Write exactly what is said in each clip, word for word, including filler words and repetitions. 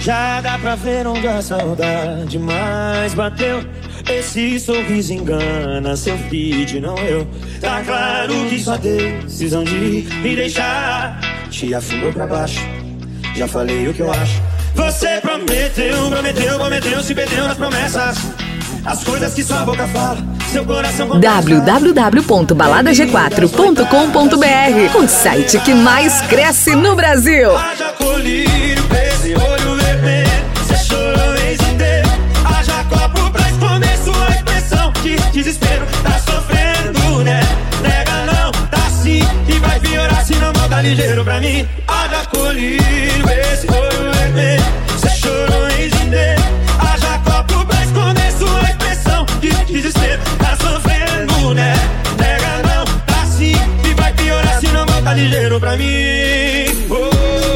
Já dá pra ver onde a saudade mais bateu. Esse sorriso engana, seu feed, não eu. Tá claro que sua decisão de me deixar te afundou pra baixo. Já falei o que eu acho. Você prometeu, prometeu, prometeu, se perdeu nas promessas. As coisas que sua boca fala, seu coração contesta. w w w ponto balada g quatro ponto com ponto b r, o site que mais cresce no Brasil. Haja colírio, esse olho vermelho, cê chorou em inteiro. Haja copo pra esconder sua expressão de desespero. Tá sofrendo, né? Nega não, tá sim. E vai piorar se não voltar ligeiro pra mim. Haja colírio, esse olho vermelho, cê chorou em inteiro. Haja copo pra esconder sua expressão de desespero. Tá sofrendo, né? Nega não, tá sim. E vai piorar se não voltar ligeiro pra mim. Oh.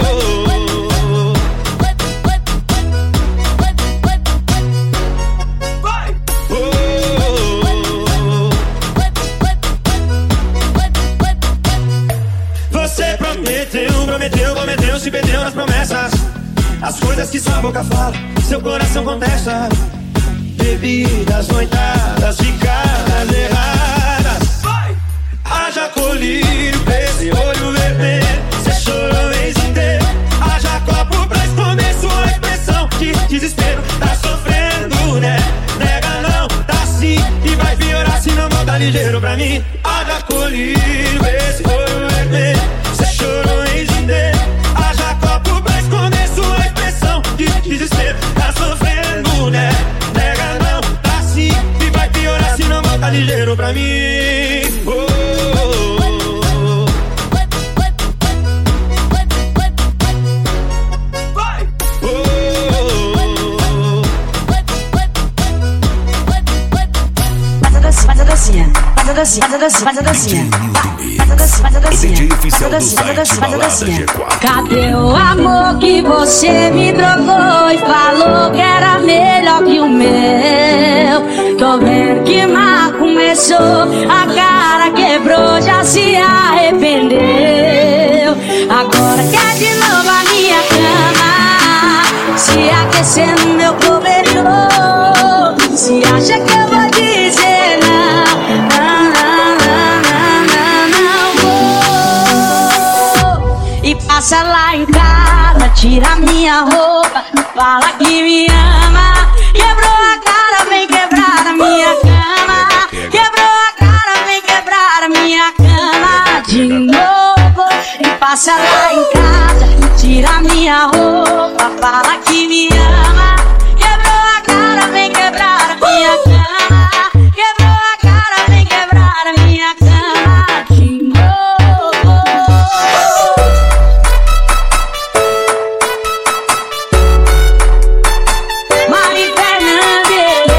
Prometeu, prometeu, se perdeu nas promessas. As coisas que sua boca fala, seu coração contesta. Bebidas, noitadas, ficadas erradas. Haja colírio, esse olho vermelho, cê chorou o mês inteiro. Haja copo pra esconder sua expressão de desespero. Tá sofrendo, né? Nega não, tá sim. E vai piorar se não voltar ligeiro pra mim. Haja colírio, esse olho vermelho, cê chorou o mês inteiro. Haja copo pra esconder sua expressão de desespero. Tá sofrendo, né? Nega não, tá sim. E vai piorar se não voltar ligeiro pra mim. Oh. Faz a dancinha, faz a dancinha, faz a dancinha, faz a dancinha, faz a dancinha, faz a dancinha, faz a dancinha, faz a dancinha. Cadê o amor que você me trocou e falou que era melhor que o meu? Tô vendo que mal começou, a cara quebrou, já se arrependeu. Agora quer de novo a minha cama, se aquecer no meu cobertor. Se acha que eu vou dizer não, não, não, não, não, não vou. E passa lá em casa, tira minha roupa, fala que me ama. Quebrou a cara, vem quebrar a minha cama. Quebrou a cara, vem quebrar a minha cama de novo. E passa lá em casa, tira minha roupa, fala que me ama. Quebrou a cara, vem quebrar a minha cama. Quebrou a cara, vem quebrar a minha cama de novo. Mari Fernandes.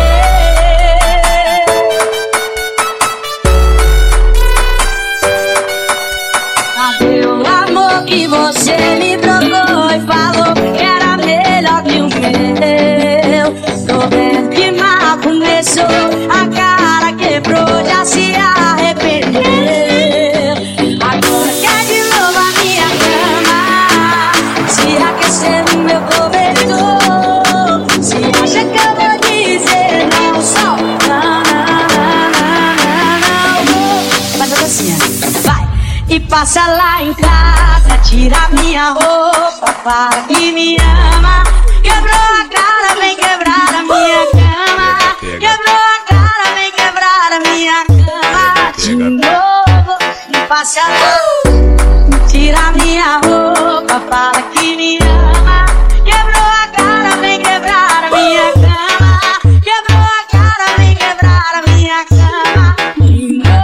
Cadê o amor que você me trocou e falou que era melhor que o meu? Tô vendo que mal começou, a cara quebrou, já se arrependeu. Agora quer de novo a minha cama, se aquecer no meu cobertor. Se acha que eu vou dizer não, só não, não, não, não, não. Faz a dancinha, vai. E passa lá em casa, tira minha roupa, fala que me ama. Quebrou a cara, vem quebrar a minha cama. Quebrou a cara, vem quebrar a minha cama de novo. E passa lá, tira minha roupa, fala que me ama. Quebrou a cara, vem quebrar a minha cama. Quebrou a cara, vem quebrar a minha cama de novo.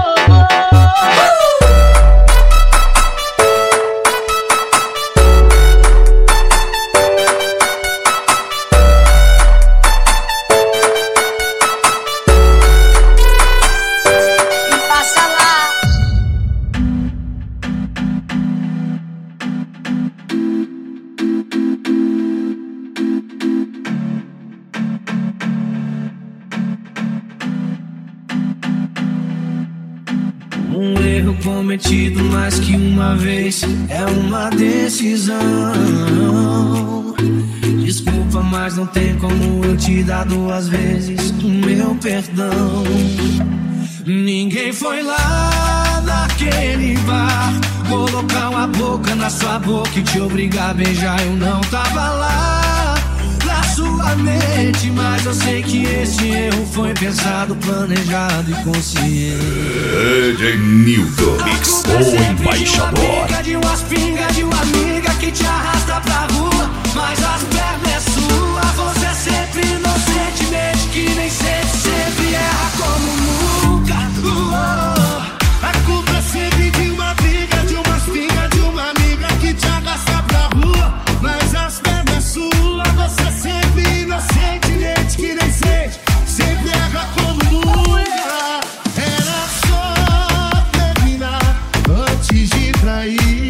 Um erro cometido mais que uma vez é uma decisão. Desculpa, mas não tem como eu te dar duas vezes o meu perdão. Ninguém foi lá naquele bar colocar uma boca na sua boca e te obrigar a beijar. Eu não tava lá na sua mente, mas eu sei que esse erro foi pensado, planejado e consciente. D J Nilton Mix, o embaixador. De umas pingas de uma amiga que te arrasta pra rua, mas as pernas é sua. Você é sempre inocentemente que nem sente, sempre erra como nunca. Uou, a culpa é sempre de uma briga, de umas pingas de uma amiga que te arrasta pra rua, mas as pernas é sua. Você é sempre inocentemente que nem sente, sempre erra como nunca. Era só terminar antes de trair.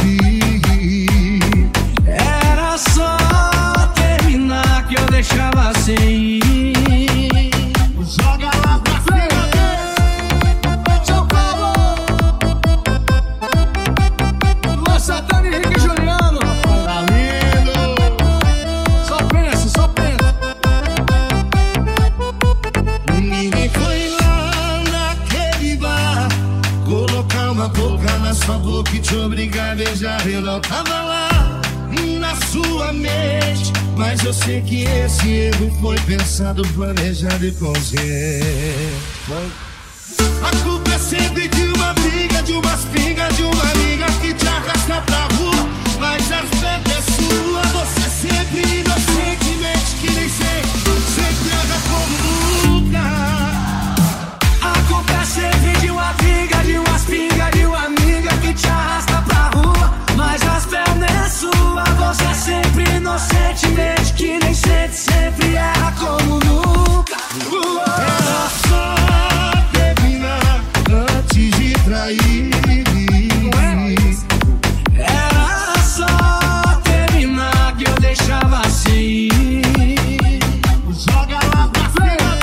Era só terminar que eu deixava sem ir. Joga lá pra cima, Socorro! Luan Santana e Henrique Juliano. tá lindo. Só pensa, só pensa. Ninguém foi lá naquele bar colocar uma boca na sua boca e te obrigar a beijar. Eu não tava lá na sua mente, mas eu sei que esse erro foi pensado, planejado e consciente. A culpa é sempre de uma briga, de umas pingas de uma amiga que te arrasta pra rua, mas as pernas é sua. Você é sempre inocentemente que nem sei, sempre erra como nunca. A culpa é sempre de uma briga, de umas pingas de uma amiga que te arrasta pra rua, mas as pernas é sua. Você é sempre inocentemente que nem sente, sempre erra como nunca. Era só terminar antes de trair. Era só terminar que eu deixava assim. Joga lá pra cima.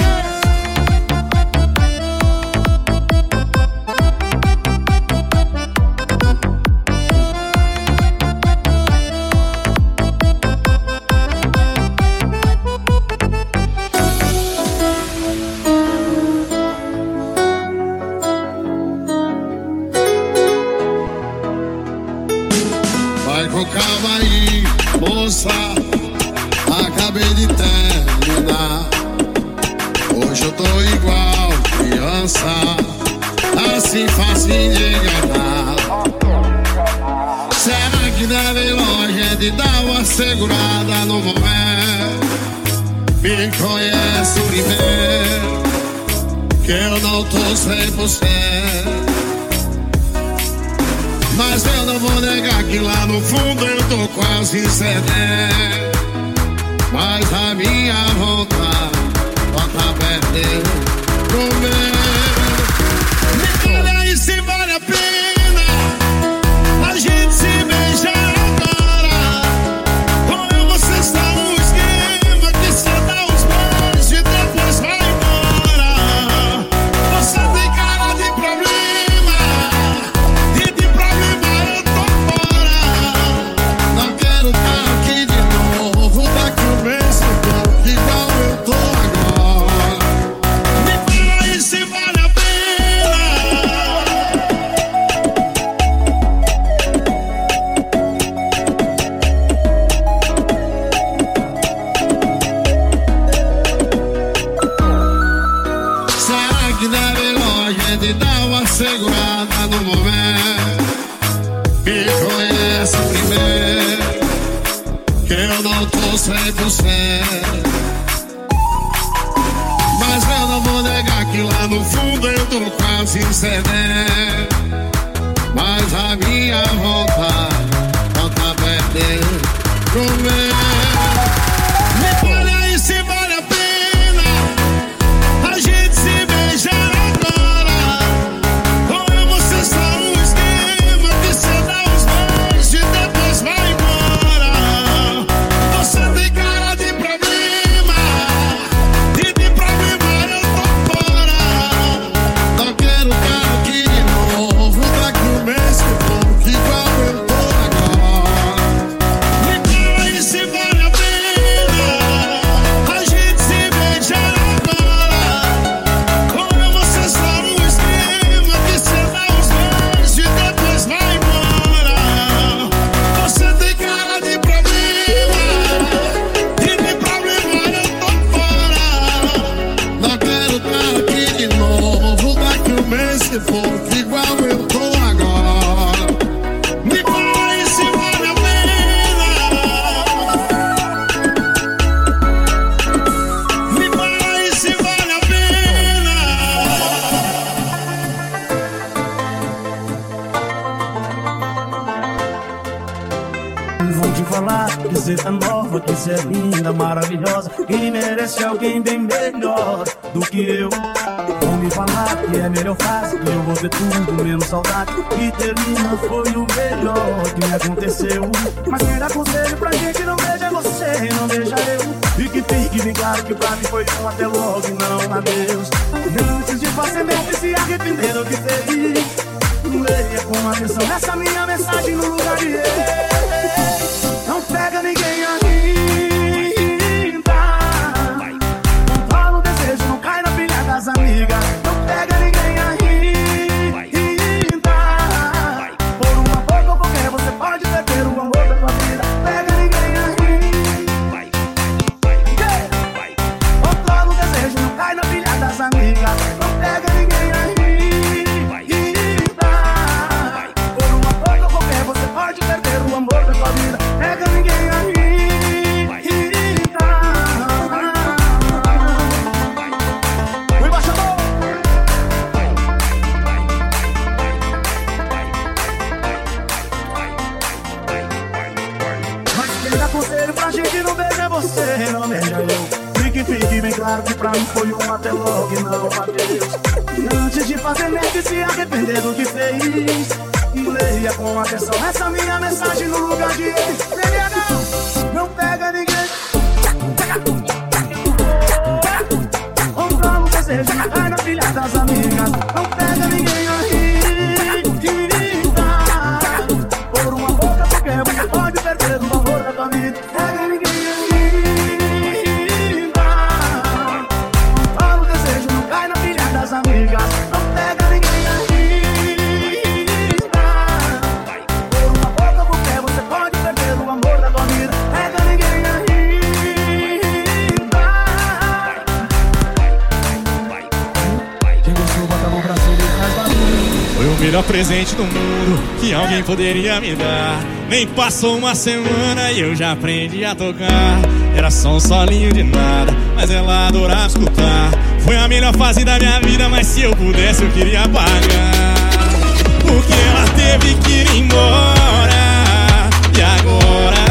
Vai com calma aí, moça, acabei de terminar. Hoje eu tô igual criança, assim facinho de enganar. Será que deve longe de dar uma segurada no momento? Me conhece primeiro, que eu não tô cem por cento. Mas eu não vou negar que lá no fundo eu tô quase cedendo. Mas a minha vontade volta perdendo pro meu. Me fala aí se vale a pena a gente se beijar agora. Ou eu vou cessar um esquema que cê dá os beijos e depois vai embora. Você tem cara de problema, e de problema eu tô fora. Não quero estar aqui de novo, daqui um mês eu tô igual eu tô agora. Me fala aí se vale a pena. Será que deve longe de dar uma segurada no momento? Me conhece primeiro, que eu não tô cem por cento. Mas eu não vou negar que lá no fundo eu tô quase cedendo. Mas a minha vontade não tá perdendo pro meu. Me fala aí se vale a pena a gente se beijar agora. Ou eu vou cessar um esquema que cê dá os beijos e depois vai embora. Você tem cara de problema, e de problema eu tô fora. Não quero estar aqui de novo, daqui um mês que eu tô igual eu tô agora. Me fala aí se vale Vão te falar que cê tá nova, que cê é linda, maravilhosa, quem merece alguém bem melhor do que eu. Vão me falar que é a melhor fase, que eu vou ter tudo menos saudade, que termina foi o melhor que me aconteceu. Mas quem dá conselho pra gente não veja você, não veja eu. Fique, fique bem claro que pra mim foi um até logo e não adeus. Antes de fazer mesmo se arrepender do que fez, leia com atenção essa minha mensagem no lugar de eu. Não pega ninguém ainda, controla o desejo, não cai na pilha das amigas. Não pega ninguém ainda, por uma boca ou qualquer você pode perder o amor da tua vida. Pega ninguém ainda, controla o desejo, não cai na pilha das amigas. Não pega ninguém ainda, por uma boca ou qualquer você pode perder o amor da tua vida. Pega ninguém ainda. O embaixador. Mas quem dá conselho pra gente não veja você, não veja eu. Fique, fique bem claro que pra mim foi um até logo e não adeus. E antes de fazer merda e se arrepender do que fez, leia com atenção essa minha mensagem no lugar de ele. Não pega ninguém, controla o desejo, não cai na pilha das amigas. Não pega ninguém ainda, por uma boca qualquer você pode perder o amor da tua vida. Pega ninguém ainda, controla o desejo, não cai na pilha das amigas. Não pega ninguém ainda, por uma boca qualquer você pode perder o amor da tua vida. Pega ninguém ainda. Quem gostou, bota a mão pra cima e faz barulho. Foi o melhor presente do mundo que alguém poderia me dar. Nem passou uma semana e eu já aprendi a tocar. Era só um solinho de nada, mas ela adorava escutar. Foi a melhor fase da minha vida, mas se eu pudesse eu queria pagar. Porque ela teve que ir embora. E agora,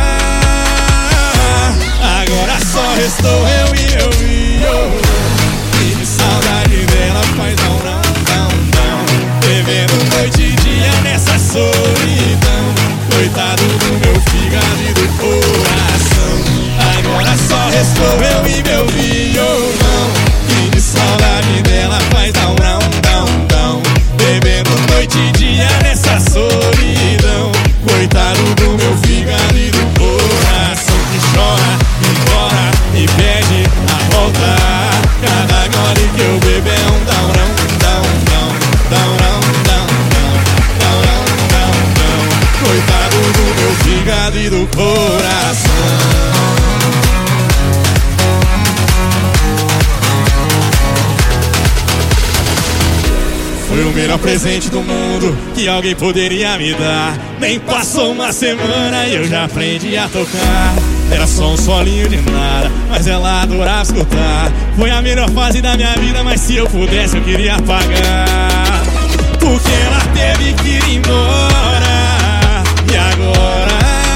agora só restou eu e eu e eu. E de saudade dela faz não, não, não, não. Bebendo noite e dia nessa solidão. Coitado do meu fígado e do coração. Agora só restou eu e meu violão. E de saudade dela faz não, não, não, não. Bebendo noite e dia nessa solidão. Coitado do meu fígado e do coração. Que chora, implora e pede a volta. Cada gole que eu bebo é um down, down, down, down, down, down, down, down, down, down. Coitado do meu fígado e do coração. Foi o melhor presente do mundo que alguém poderia me dar. Nem passou uma semana e eu já aprendi a tocar. Era só um solinho de nada, mas ela adorava escutar. Foi a melhor fase da minha vida, mas se eu pudesse eu queria pagar. Porque ela teve que ir embora. E agora,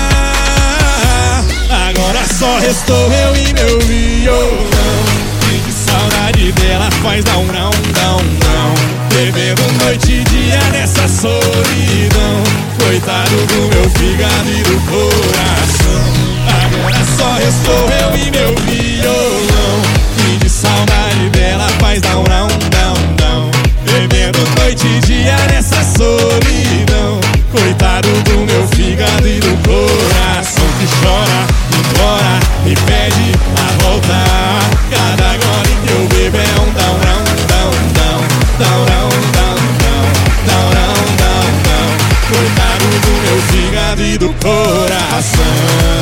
agora só restou eu e meu violão. E que saudade dela faz não, não, não, não. Bebendo noite e dia nessa solidão. Coitado do meu fígado e do coração. Agora só restou eu e meu violão. E de saudade dela faz não, não, não, não. Bebendo noite e dia nessa solidão. Coitado do meu fígado e do coração. Que chora, implora e pede a volta. Cada gole que eu bebo é um down, down, down, down, down, down, down, down, down, down, down. Coitado do meu fígado e do coração.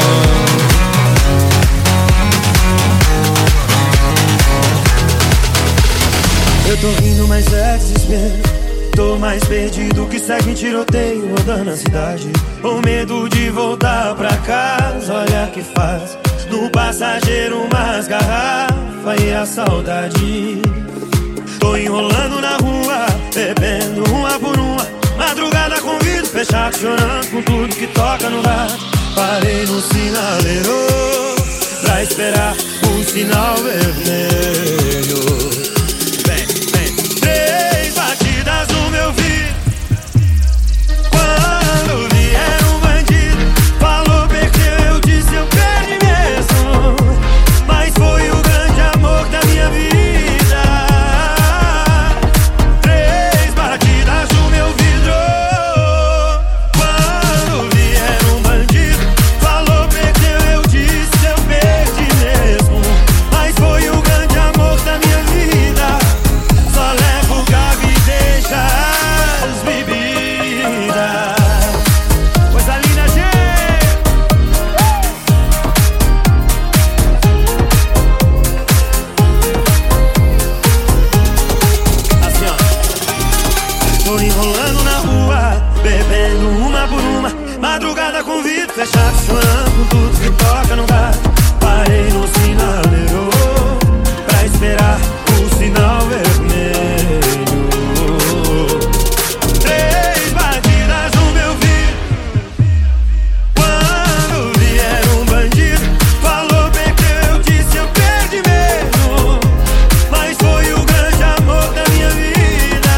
Eu tô rindo, mas é desespero. Tô mais perdido que segue em tiroteio rodando a cidade. O medo de voltar pra casa, olha que faz. No passageiro umas garrafas e a saudade. Tô enrolando na rua, bebendo uma por uma. Madrugada com vidro fechado, chorando com tudo que toca no rádio. Parei no sinaleiro pra esperar o sinal vermelho. Vem, vem. Três batidas no meu vidro. Quando vier um bandido, falou perdeu, eu disse eu perdi mesmo. Mas foi o grande amor da minha vida. Três batidas no meu vidro. Quando vier um bandido, falou perdeu, eu disse eu perdi mesmo. Mas foi o grande amor da minha vida. Só levo o garfo e deixa as bebidas. Coisa linda, gente. Assim, ó. Tô enrolando na rua, bebendo uma por uma. Madrugada com vidro fechado, chorando com tudo que toca no bar. Parei no sinaleiro pra esperar o sinal vermelho. Três batidas no meu vidro. Quando vier um bandido, falou perdeu, eu disse eu perdi mesmo. Mas foi o grande amor da minha vida.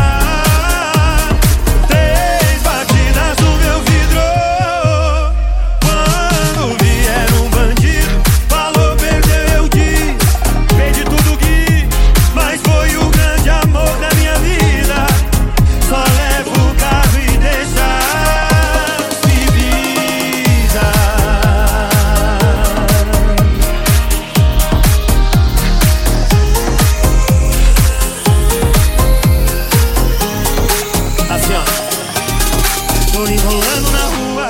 Três batidas no meu vidro. Quando vier um bandido, falou perdeu, eu disse perdi tudo que. Mas foi o grande amor da minha vida. Só levo o carro e deixa as bebidas. Assim, ó. Tô enrolando na rua.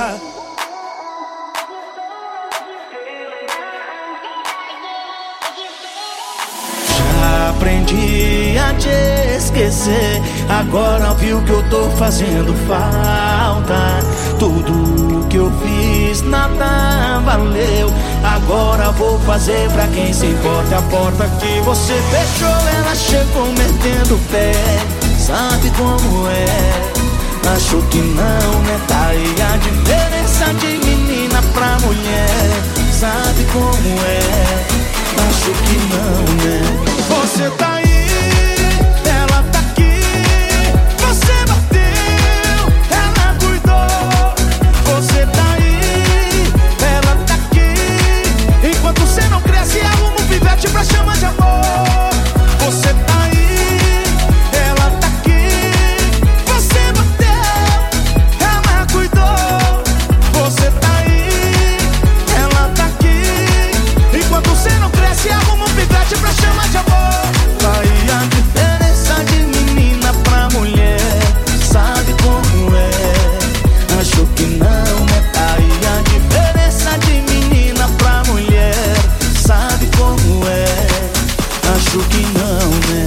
Já aprendi a te esquecer. Agora viu que eu tô fazendo falta. Tudo que eu fiz nada valeu. Agora vou fazer pra quem se importa. A porta que você fechou, ela chegou metendo o pé. Sabe como é? Acho que não, né? Tá aí a diferença de menina pra mulher. Sabe como é? Acho que não, né? Você tá aí, ela tá aqui. Você bateu, ela cuidou. Você tá aí, ela tá aqui. Enquanto você não cresce, arruma um pivete pra chama de amor. Você tá aí, ela tá aqui. Você bateu, ela cuidou. Você tá aí, ela tá aqui. Enquanto você não cresce, arruma um pivete pra chama de amor. Tá aí a diferença de menina pra mulher. Sabe como é? Acho que não, né? Tá aí a diferença de menina pra mulher. Sabe como é? Acho que não, né?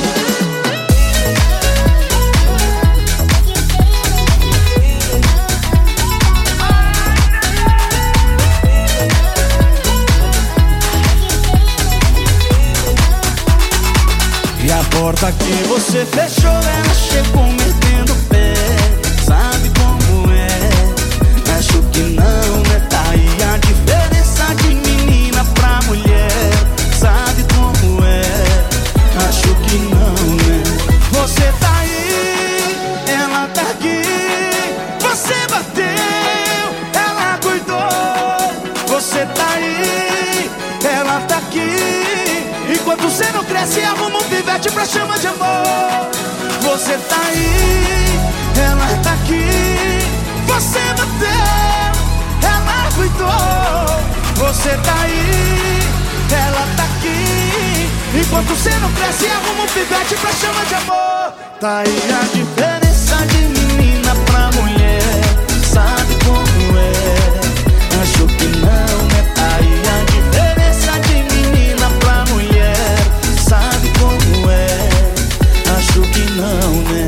E a porta que você fechou, ela chegou metendo o pé. Sabe como é? Acho que não, né? Tá aí a diferença de menina pra mulher. Sabe como é? Acho que não, né? Você tá aí, ela tá aqui. Você bateu, ela cuidou. Você tá aí, ela tá aqui. Enquanto você não cresce, arruma um pivete pra chama de amor. Você tá aí, ela tá aqui. Você bateu, ela cuidou. Você tá aí, ela tá aqui. Enquanto você não cresce, arruma um pivete pra chama de amor. Tá aí a diferença de menina pra mulher. Sabe como é? Acho que não, né? Tá aí a diferença de menina pra mulher. Sabe como é? Acho que não, né?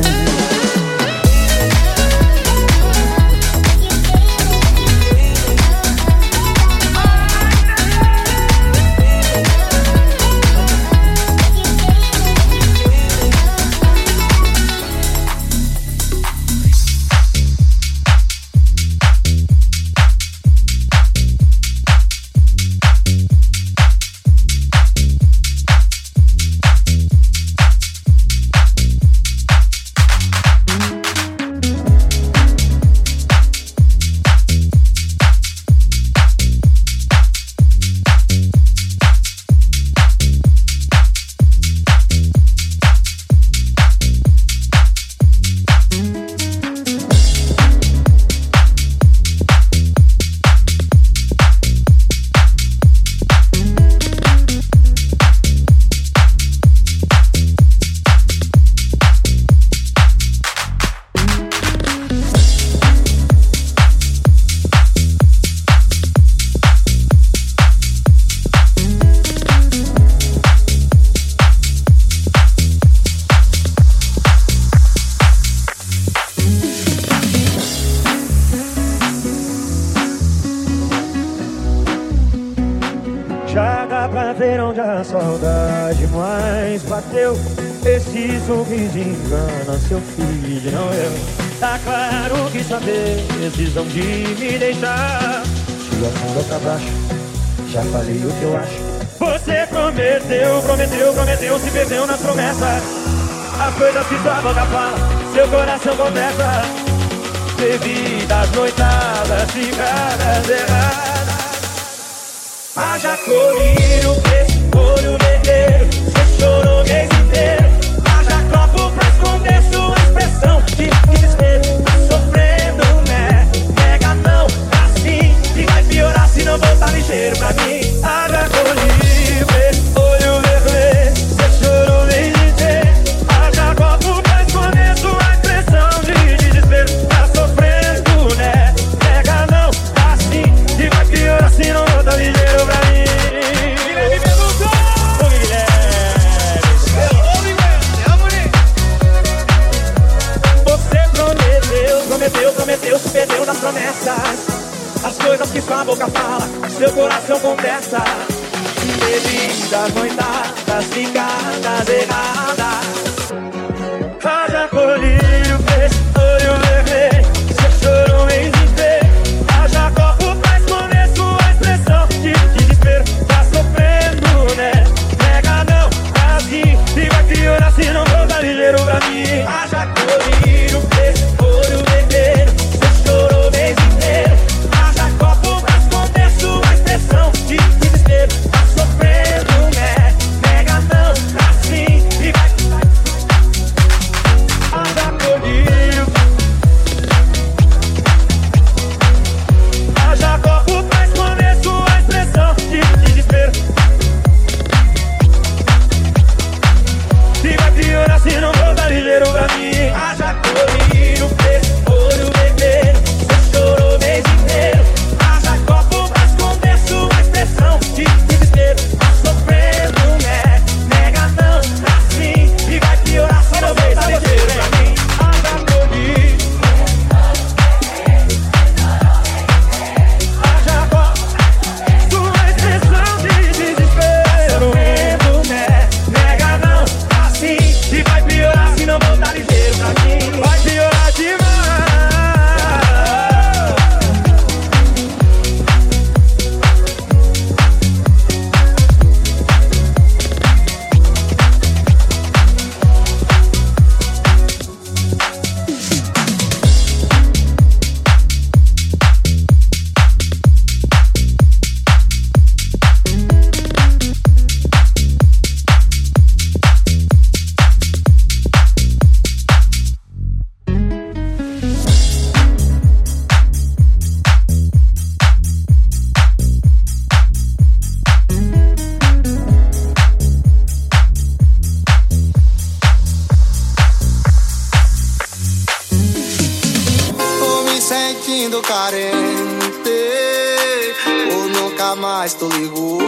ver onde a saudade mais bateu. Esse sorriso engana seu filho, não eu. Tá claro que sua decisão de me deixar te afunda pra baixo. Já falei o que eu acho. Você prometeu, prometeu, prometeu, se perdeu nas promessas. As coisas que sua boca fala, seu coração confessa. Bebidas, noitadas, ficadas erradas. Haja colírio, esse olho vermelho. Você chorou o mês inteiro. Haja copo pra esconder sua expressão de desespero. Tá sofrendo, né? Pega não, assim. E vai piorar se não voltar ligeiro pra mim. Haja colírio, esse olho vermelho. Você chorou o mês inteiro. Haja copo pra esconder sua expressão de desespero. Tá sofrendo, né? Pega não, assim. E vai piorar se não voltar ligeiro pra mim. Guilherme perguntou. Ô Guilherme, você prometeu, prometeu, prometeu, se perdeu nas promessas. As coisas que sua boca fala, seu coração confessa. Bebidas, noitadas, ficadas erradas. Haja colírio, esse olho vermelho. Você chorou o mês inteiro. Haja copo pra esconder sua expressão de desespero. Tá sofrendo, né? Nega não, assim. E vai piorar se não voltar ligeiro pra mim. Haja colírio, esse olho vermelho. Você chorou o mês inteiro. Haja copo pra esconder sua expressão de desespero. Tá sofrendo, né? Nega não, assim. E vai haja colírio. Haja copo pra esconder sua expressão de desespero. E vai piorar se não voltar ligeiro pra mim. Haja colírio, esse olho vermelho. Você chorou o mês inteiro. Haja copo pra esconder sua expressão de desespero. Tá sofrendo, né? Nega não, assim. E vai piorar se não voltar ligeiro pra mim. Haja colírio. Haja copo, sua expressão de desespero. Sofrendo, né? Nega não, assim. E vai piorar se não voltar ligeiro pra mim. Vai piorar demais. Tô me sentindo carente, ou nunca mais tu ligou.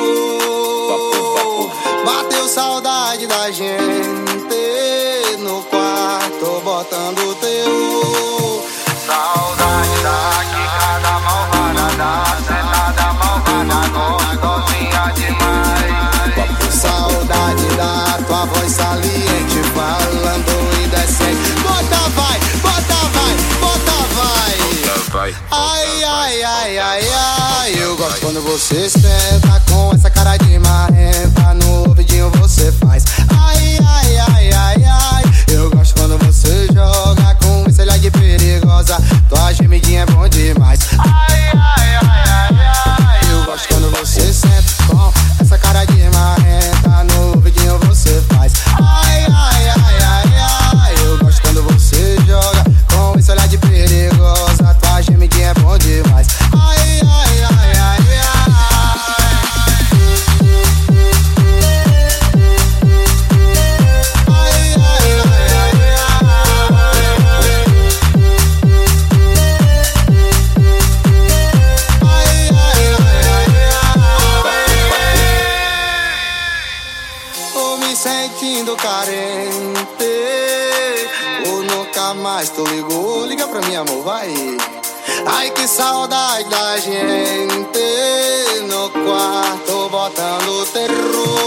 Bateu saudade da gente no quarto, botando teu. Saudade da quicada malvada, da sentada malvada, gostosinha demais. Saudade da tua voz saliente, falando indecente. Bota vai, bota vai, bota vai. Ai, ai, ai, ai, ai. Eu gosto quando você senta com essa cara de marrenta. No ouvidinho você faz. Ai, ai, ai, ai, ai. Eu gosto quando você joga com esse olhar de perigosa. Tua gemidinha é bom demais. Ai, ai, ai, ai, ai. Eu gosto quando você senta com essa cara de marrenta. No ouvidinho você faz. Ai, ai, ai, ai, ai. Eu gosto quando você joga com esse olhar de perigosa. Tua gemidinha é bom demais. Ai, ai, ai, ai, ai. Sentindo carente, ou nunca mais tu ligou. Liga pra mim, amor, vai. Ai, que saudade da gente no quarto, botando terror.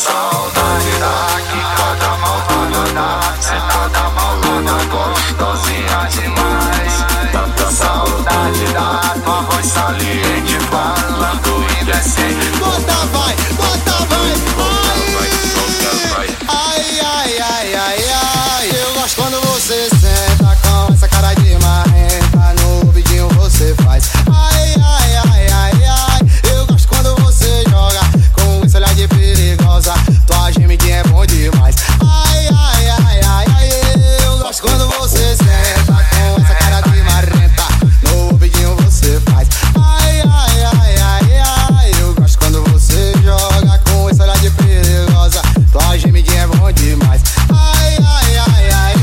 saudade da quicada malvada da sentada malvada gostosinha demais. Tanta saudade da tua voz saliente falando indecente. Bota vai, bota vai, vai. Ai, ai, ai, ai, ai. Eu gosto quando você senta com essa cara de marrenta. No ouvidinho você faz. Ai, ai, ai, ai, ai. Eu gosto quando você joga com esse olhar de perigosa. Tua gemidinha é bom demais. Ai, ai, ai, ai, ai. Eu gosto quando você senta com essa cara de marrenta. No ouvidinho você faz. Ai, ai, ai, ai, ai. Eu gosto quando você joga com esse olhar de perigosa. Tua gemidinha é bom demais. Ai, ai, ai, ai, ai.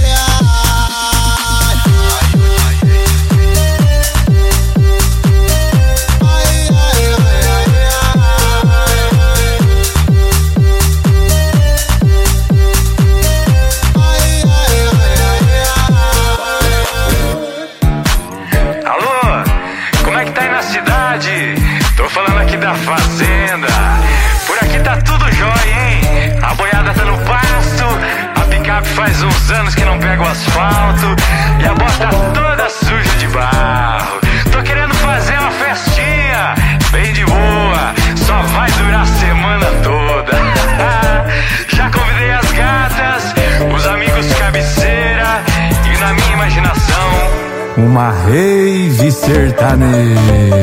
Alô, como é que tá aí na cidade? Tô falando aqui da fazenda. Por aqui tá tudo jóia, hein? A boiada tá no pasto, a picape faz uns anos que não pega o asfalto e a bota tá toda suja de barro. Tô querendo fazer uma festinha bem de boa, só vai durar a semana toda. Já convidei as gatas, os amigos cabeceira e na minha imaginação uma rave sertaneja.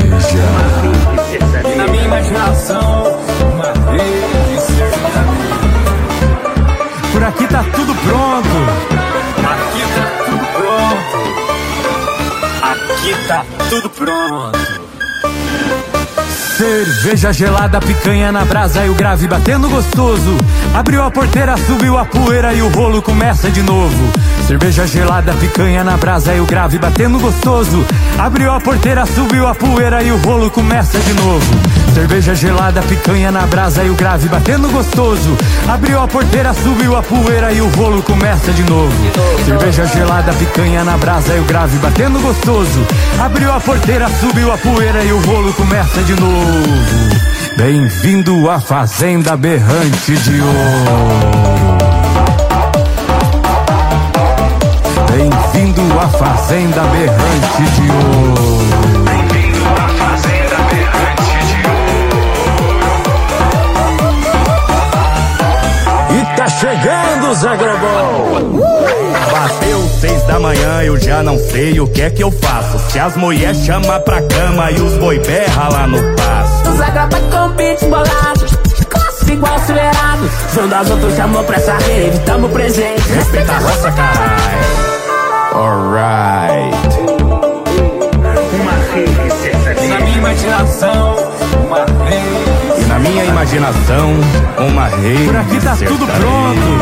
E na minha imaginação uma rave sertaneja. Por aqui tá tudo pronto. Aqui tá tudo pronto. Aqui tá tudo pronto. Cerveja gelada, picanha na brasa e o grave batendo gostoso. Abriu a porteira, subiu a poeira e o rolo começa de novo. Cerveja gelada, picanha na brasa e o grave batendo gostoso. Abriu a porteira, subiu a poeira e o rolo começa de novo. Cerveja gelada, picanha na brasa e o grave batendo gostoso. Abriu a porteira, subiu a poeira e o rolo começa de novo. Cerveja gelada, picanha na brasa e o grave batendo gostoso. Abriu a porteira, subiu a poeira e o rolo começa de novo. Bem-vindo à Fazenda Berrante de Ouro. Bem-vindo à Fazenda Berrante de Ouro. Bem-vindo à Fazenda Berrante de Ouro. E tá chegando, Zé Grobão. Bateu seis da manhã, eu já não sei o que é que eu faço. Se as mulher chama pra cama e os boi berra lá no passo. O Zé Grobão com beat bolado, classe igual acelerado. João das outras chamou pra essa rede, tamo presente. Respeita a roça, caralho. Alright. Uma rave sertaneja. Na minha imaginação uma rave. E na minha imaginação uma rave. Por aqui tá tudo pronto.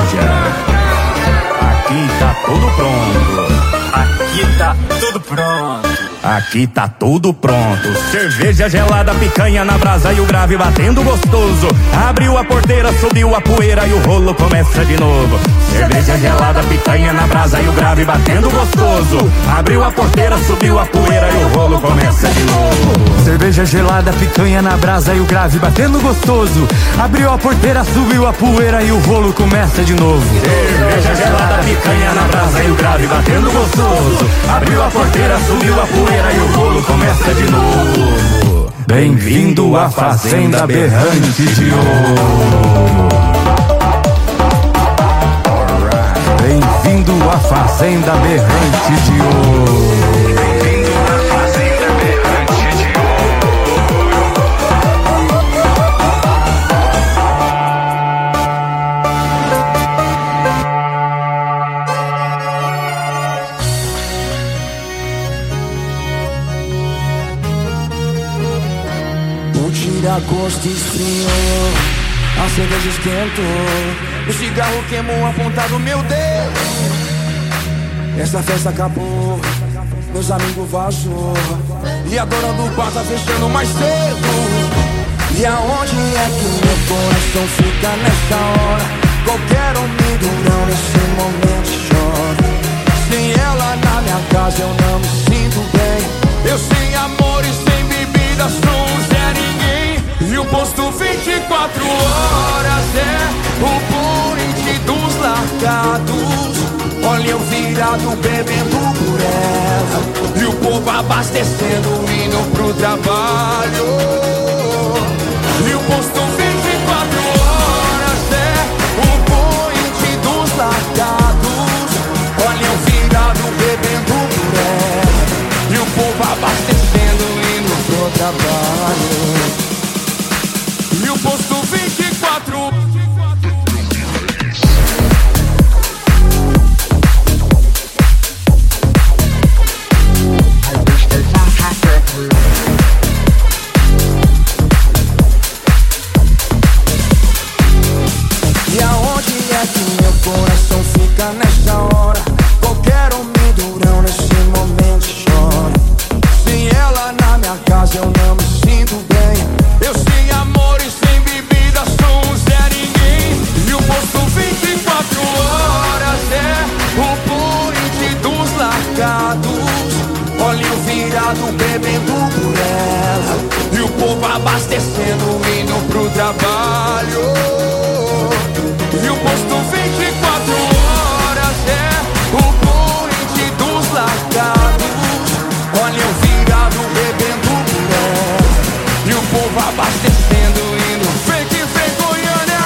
Aqui tá tudo pronto. Aqui tá tudo pronto. Aqui tá tudo pronto. Cerveja gelada, picanha na brasa e o grave batendo gostoso. Abriu a porteira, subiu a poeira e o rolo começa de novo. Cerveja gelada, picanha na brasa e o grave batendo gostoso. Abriu a porteira, subiu a poeira e o rolo começa de novo. Cerveja gelada, picanha na brasa e o grave batendo gostoso. Abriu a porteira, subiu a poeira e o rolo começa de novo. Cerveja gelada, picanha na brasa e o grave batendo gostoso. Abriu a porteira, subiu a poeira e o rolo começa de novo. Bem-vindo à Fazenda Berrante de Ouro. Bem-vindo à Fazenda Berrante de Ouro. Bem-vindo à Fazenda Berrante de O tira-gosto esfriou, a cerveja esquentou, o cigarro queimou a ponta do meu dedo. Essa festa acabou, meus amigos vazou, e a dona do bar tá fechando mais cedo. E aonde é que meu coração fica nessa hora? Qualquer humilhão nesse momento chora. Sem ela na minha casa eu não me sinto bem. Eu sem amor e sem bebida sou um Zé Ninguém. E o posto vinte e quatro horas é o point dos largados. Olha eu virado bebendo por ela e o povo abastecendo, indo pro trabalho. E o posto vinte e quatro horas é o point dos largados. Olha eu virado bebendo por ela e o povo abastecendo, indo pro trabalho. E o posto vinte e quatro. E aonde é que meu coração fica nessa hora? Qualquer homem durão nesse momento chora. Sem ela na minha casa eu não me sinto bem. Eu sem amor e sem bebida sou um Zé Ninguém. E o posto vinte e quatro horas é o point dos largados. Olha eu virado bebendo por ela e o povo abastecendo, indo pro trabalho. E o posto vinte e quatro horas é o point dos largados. Olha eu virado bebendo por ela e o povo abastecendo, indo. Vem que vem Goiânia.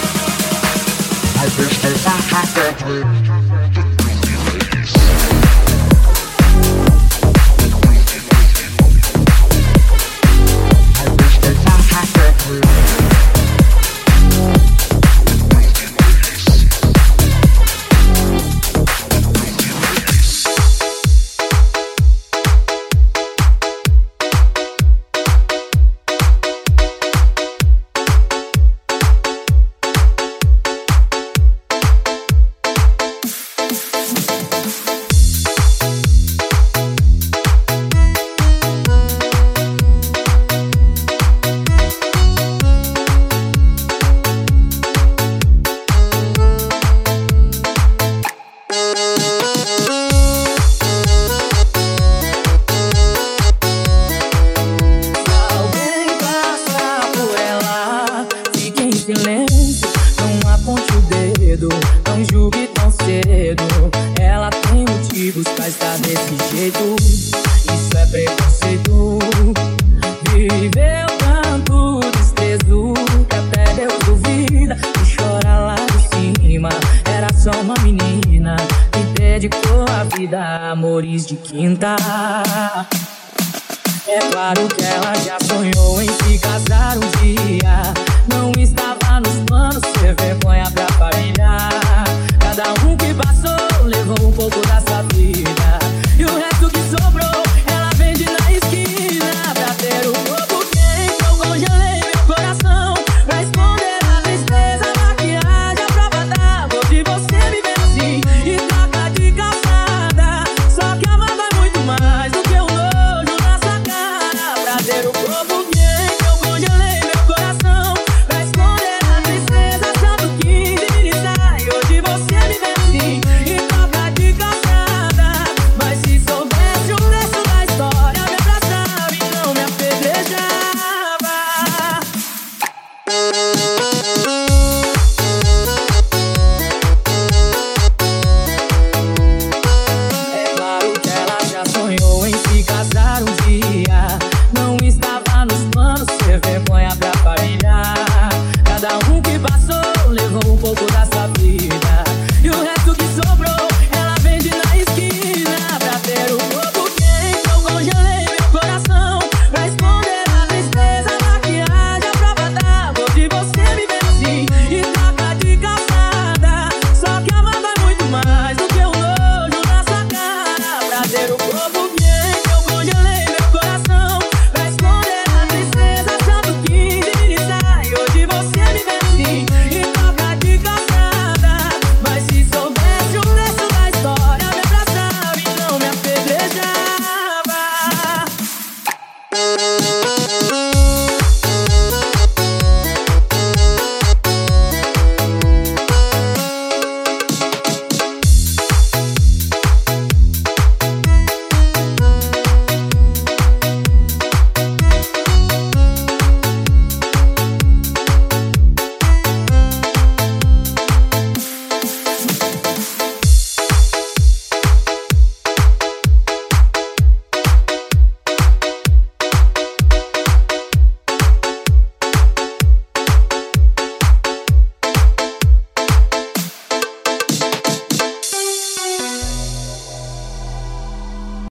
Amores de quinta. É claro que ela já sonhou em se casar um dia. Não estava nos planos, ter vergonha pra aparelhar. Cada um que passou levou um pouco da sua vida e o resto que sobrou